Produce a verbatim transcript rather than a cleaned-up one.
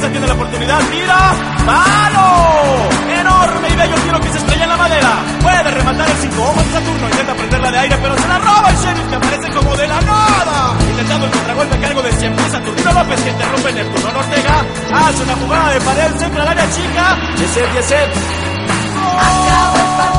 se tiene la oportunidad. ¡Tira! ¡Palo! Enorme y bello tiro que se estrella en la madera. Puede rematar el cinco ojos de Saturno. Intenta prenderla de aire, pero se la roba el sheriff, que aparece como de la nada. Intentando el contragolpe a cargo de cien pies Saturnino López, que interrumpe Neptuno Ortega. Hace una jugada de pared, centra al área chica. diez set, diez set. Acabó el partido.